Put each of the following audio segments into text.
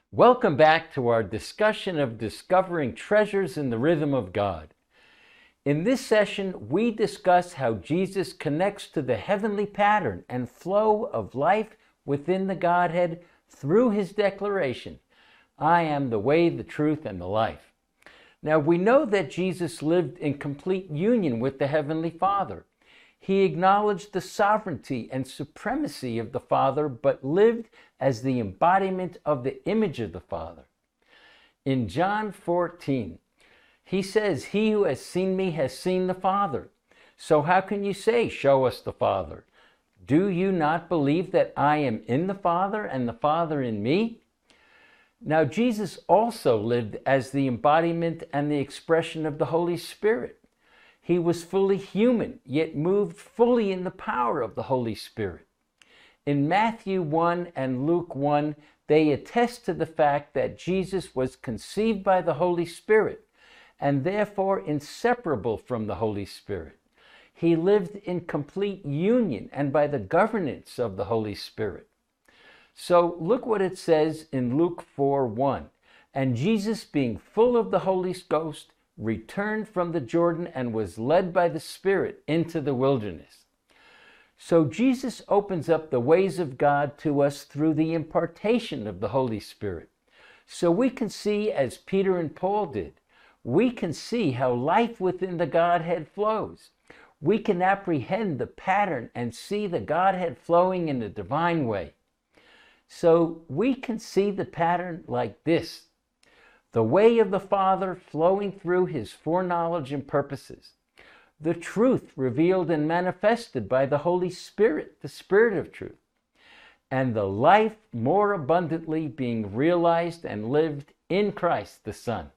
Welcome back to our discussion of discovering treasures in the rhythm of God. In this session, we discuss how Jesus connects to the heavenly pattern and flow of life within the Godhead through his declaration, I am the way, the truth, and the life. Now, we know that Jesus lived in complete union with the Heavenly Father. He acknowledged the sovereignty and supremacy of the Father, but lived as the embodiment of the image of the Father. In John 14, he says, he who has seen me has seen the Father. So how can you say, show us the Father? Do you not believe that I am in the Father and the Father in me? Now, Jesus also lived as the embodiment and the expression of the Holy Spirit. He was fully human, yet moved fully in the power of the Holy Spirit. In Matthew 1 and Luke 1, they attest to the fact that Jesus was conceived by the Holy Spirit and therefore inseparable from the Holy Spirit. He lived in complete union and by the governance of the Holy Spirit. So look what it says in Luke 4:1. And Jesus, being full of the Holy Ghost, returned from the Jordan and was led by the Spirit into the wilderness. So Jesus opens up the ways of God to us through the impartation of the Holy Spirit. So we can see, as Peter and Paul did, we can see how life within the Godhead flows. We can apprehend the pattern and see the Godhead flowing in a divine way. So we can see the pattern like this: the way of the Father flowing through his foreknowledge and purposes, the truth revealed and manifested by the Holy Spirit, the Spirit of truth, and the life more abundantly being realized and lived in Christ the Son.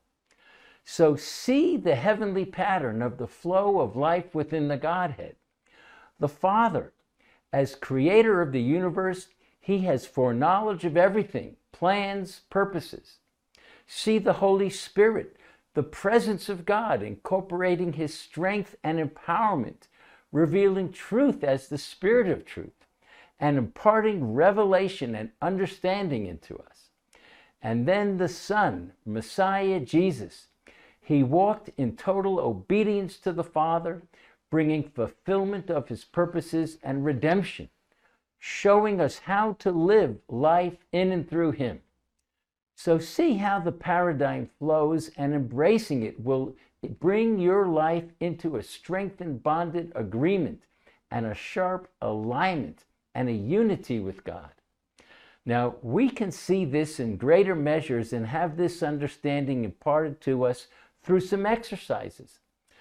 So see the heavenly pattern of the flow of life within the Godhead. The Father, as creator of the universe, he has foreknowledge of everything, plans, purposes. See the Holy Spirit, the presence of God, incorporating his strength and empowerment, revealing truth as the Spirit of truth, and imparting revelation and understanding into us. And then the Son, Messiah Jesus, he walked in total obedience to the Father, bringing fulfillment of his purposes and redemption, showing us how to live life in and through him. So see how the paradigm flows, and embracing it will bring your life into a strengthened, bonded agreement and a sharp alignment and a unity with God. Now, we can see this in greater measures and have this understanding imparted to us through some exercises.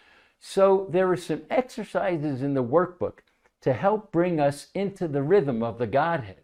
So there are some exercises in the workbook to help bring us into the rhythm of the Godhead.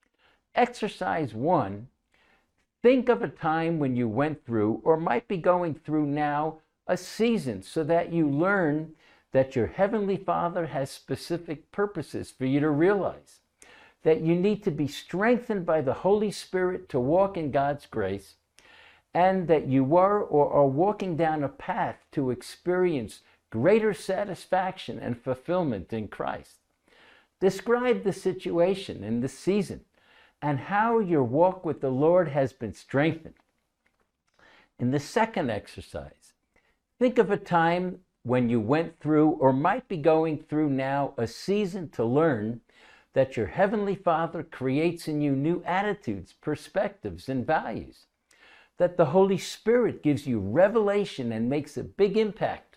Exercise 1, think of a time when you went through, or might be going through now, a season, so that you learn that your Heavenly Father has specific purposes for you to realize, that you need to be strengthened by the Holy Spirit to walk in God's grace, and that you were or are walking down a path to experience greater satisfaction and fulfillment in Christ. Describe the situation in the season and how your walk with the Lord has been strengthened. In the second exercise, think of a time when you went through, or might be going through now, a season to learn that your Heavenly Father creates in you new attitudes, perspectives, and values, that the Holy Spirit gives you revelation and makes a big impact,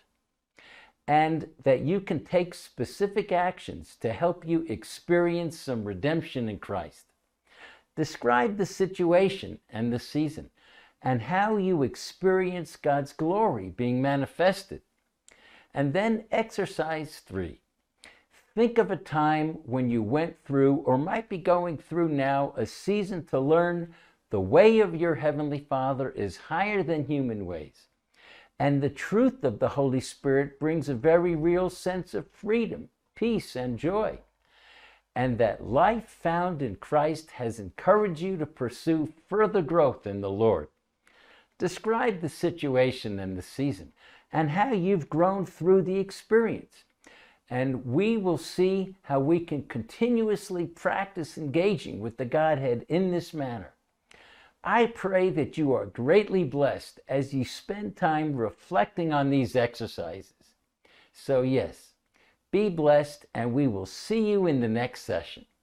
and that you can take specific actions to help you experience some redemption in Christ. Describe the situation and the season and how you experience God's glory being manifested. And then exercise 3. Think of a time when you went through, or might be going through now, a season to learn the way of your Heavenly Father is higher than human ways. And the truth of the Holy Spirit brings a very real sense of freedom, peace, and joy. And that life found in Christ has encouraged you to pursue further growth in the Lord. Describe the situation and the season and how you've grown through the experience. And we will see how we can continuously practice engaging with the Godhead in this manner. I pray that you are greatly blessed as you spend time reflecting on these exercises. So yes, be blessed, and we will see you in the next session.